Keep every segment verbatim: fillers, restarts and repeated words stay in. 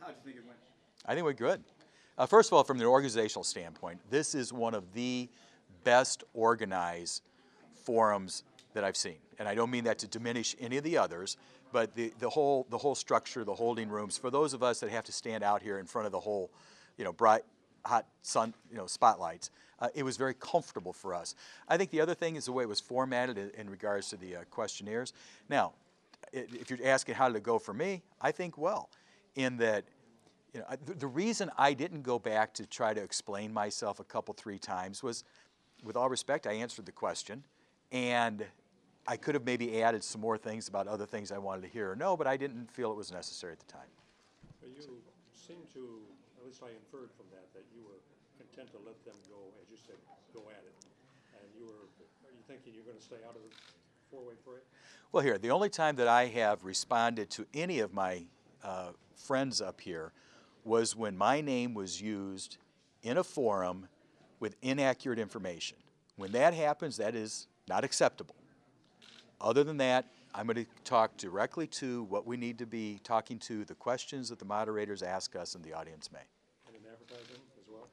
How do you think it went? I think we're good. Uh, first of all, from the organizational standpoint, this is one of the best organized forums that I've seen. And I don't mean that to diminish any of the others, but the, the whole the whole structure, the holding rooms, for those of us that have to stand out here in front of the whole, you know, bright, hot sun, you know, spotlights, uh, it was very comfortable for us. I think the other thing is the way it was formatted in, in regards to the uh, questionnaires. Now, if you're asking how did it go for me, I think well, in that, you know, the, the reason I didn't go back to try to explain myself a couple, three times was, with all respect, I answered the question, and I could have maybe added some more things about other things I wanted to hear or know, but I didn't feel it was necessary at the time. But you seem to, at least I inferred from that, that you were content to let them go, as you said, go at it. And you were, are you thinking you're going to stay out of the four-way parade? Well, here, the only time that I have responded to any of my uh, friends up here was when my name was used in a forum with inaccurate information. When that happens, that is not acceptable. Other than that, I'm going to talk directly to what we need to be talking to, the questions that the moderators ask us and the audience may. And in advertising as well?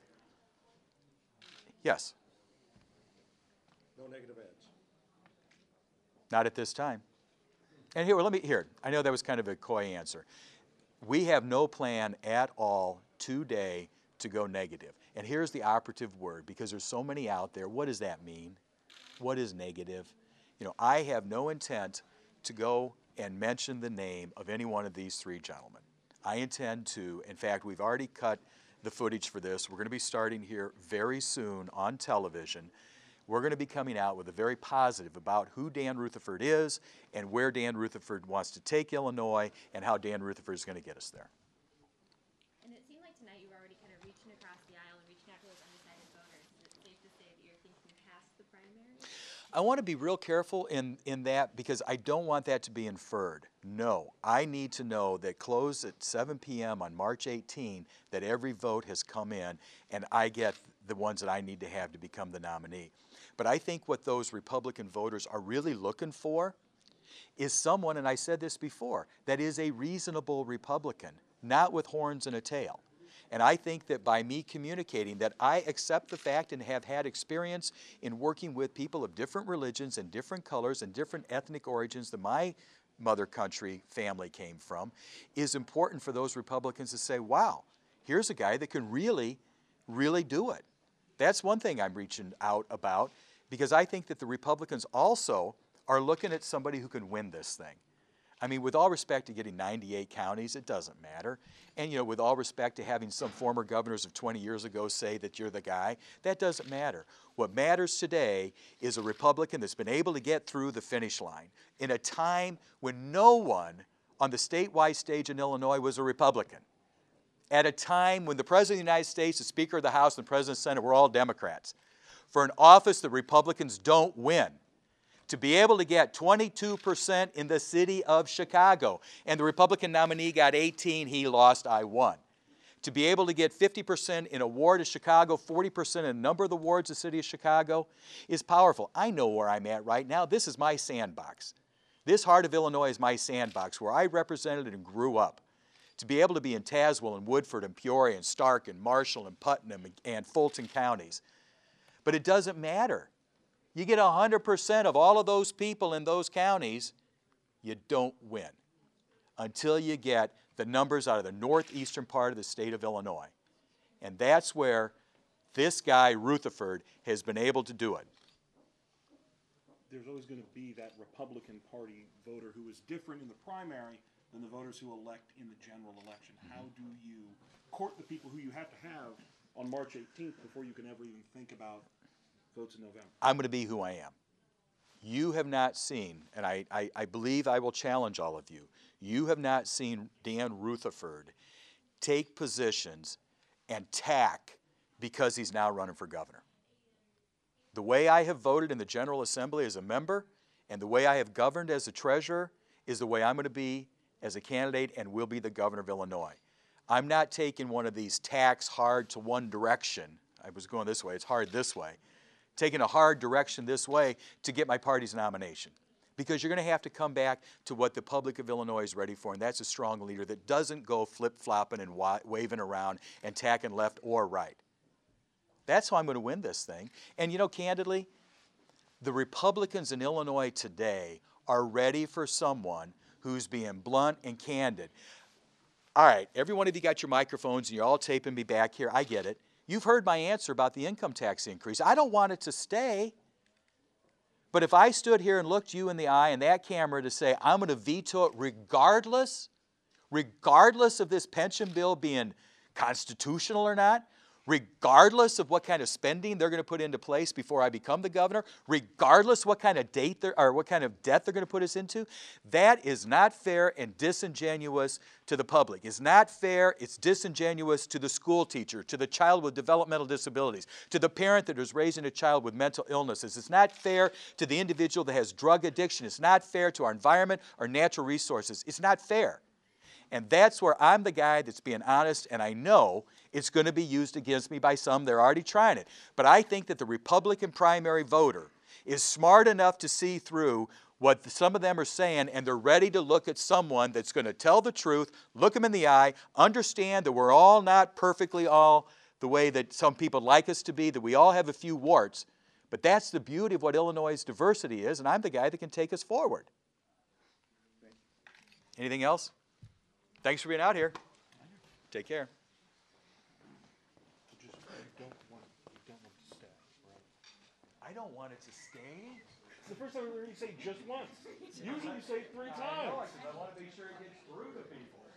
Yes. No negative ads? Not at this time. And here, well, let me, here, I know that was kind of a coy answer. We have no plan at all today to go negative. And here's the operative word, because there's so many out there. What does that mean? What is negative? You know, I have no intent to go and mention the name of any one of these three gentlemen. I intend to, in fact, we've already cut the footage for this. We're going to be starting here very soon on television. We're going to be coming out with a very positive about who Dan Rutherford is and where Dan Rutherford wants to take Illinois and how Dan Rutherford is going to get us there. And it seemed like tonight you were already kind of reaching across the aisle and reaching out to those undecided voters. Is it safe to say that you're thinking past the primary? I want to be real careful in, in that because I don't want that to be inferred. No, I need to know that close at seven p m on March eighteenth that every vote has come in and I get the ones that I need to have to become the nominee. But I think what those Republican voters are really looking for is someone, and I said this before, that is a reasonable Republican, not with horns and a tail. And I think that by me communicating that I accept the fact and have had experience in working with people of different religions and different colors and different ethnic origins than my mother country family came from, is important for those Republicans to say, wow, here's a guy that can really, really do it. That's one thing I'm reaching out about, because I think that the Republicans also are looking at somebody who can win this thing. I mean, with all respect to getting ninety-eight counties, it doesn't matter. And, you know, with all respect to having some former governors of twenty years ago say that you're the guy, that doesn't matter. What matters today is a Republican that's been able to get through the finish line in a time when no one on the statewide stage in Illinois was a Republican. At a time when the President of the United States, the Speaker of the House, and the President of the Senate were all Democrats. For an office that Republicans don't win, to be able to get twenty-two percent in the city of Chicago, and the Republican nominee got eighteen, he lost, I won. To be able to get fifty percent in a ward of Chicago, forty percent in a number of the wards of the city of Chicago is powerful. I know where I'm at right now. This is my sandbox. This heart of Illinois is my sandbox where I represented and grew up. To be able to be in Tazewell and Woodford and Peoria and Stark and Marshall and Putnam and Fulton counties. But it doesn't matter. You get one hundred percent of all of those people in those counties, you don't win until you get the numbers out of the northeastern part of the state of Illinois. And that's where this guy, Rutherford, has been able to do it. There's always going to be that Republican Party voter who is different in the primary than the voters who elect in the general election. Mm-hmm. How do you court the people who you have to have on March eighteenth before you can ever even think about votes in November? I'm going to be who I am. You have not seen, and I, I, I believe I will challenge all of you, you have not seen Dan Rutherford take positions and tack because he's now running for governor. The way I have voted in the General Assembly as a member and the way I have governed as a treasurer is the way I'm going to be as a candidate and will be the governor of Illinois. I'm not taking one of these tacks hard to one direction. I was going this way, it's hard this way. Taking a hard direction this way to get my party's nomination. because you're going to have to come back to what the public of Illinois is ready for, and that's a strong leader that doesn't go flip-flopping and wa waving around and tacking left or right. That's how I'm going to win this thing. And you know, candidly, the Republicans in Illinois today are ready for someone who's being blunt and candid. All right, every one of you got your microphones and you're all taping me back here. I get it. You've heard my answer about the income tax increase. I don't want it to stay. But if I stood here and looked you in the eye and that camera to say, I'm going to veto it regardless, regardless of this pension bill being constitutional or not, regardless of what kind of spending they're going to put into place before I become the governor, regardless what kind of date or what kind of debt they're going to put us into, that is not fair and disingenuous to the public. It's not fair, it's disingenuous to the school teacher, to the child with developmental disabilities, to the parent that is raising a child with mental illnesses. It's not fair to the individual that has drug addiction. It's not fair to our environment, our natural resources. It's not fair. And that's where I'm the guy that's being honest, and I know it's going to be used against me by some. They're already trying it. But I think that the Republican primary voter is smart enough to see through what some of them are saying, and they're ready to look at someone that's going to tell the truth, look them in the eye, understand that we're all not perfectly all the way that some people like us to be, that we all have a few warts. But that's the beauty of what Illinois' diversity is, and I'm the guy that can take us forward. Anything else? Thanks for being out here. Take care. You just, you don't want, you don't want it to stay, right? I don't want it to stay. It's the first time we heard you say just once. Usually you say three times. I want to make sure it gets through to people.